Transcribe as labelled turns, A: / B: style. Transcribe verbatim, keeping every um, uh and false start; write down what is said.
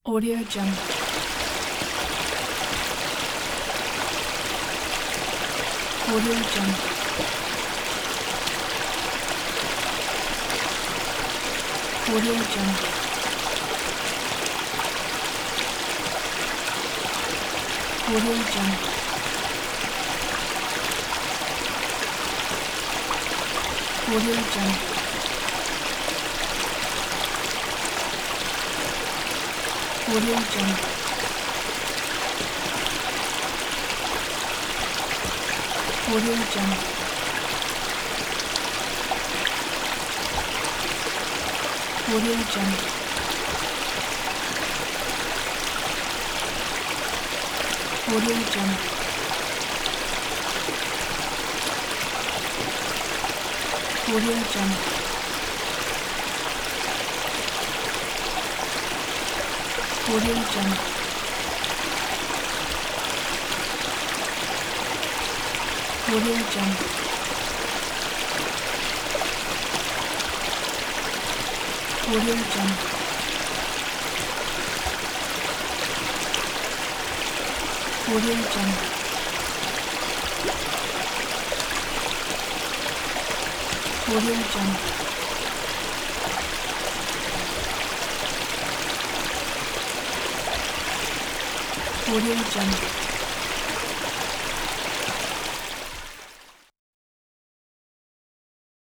A: Audio Jungle. Audio Jungle. Audio Jungle. Audio Jungle. Audio Jungle. Audio Jungle. Audio Jungle. Audio Jungle. Audio Jungle. Audio Jungle. Audio Jungle. Audio Jungle. Audio Jungle. Audio Jungle. Audio Jungle. Audio Jungle.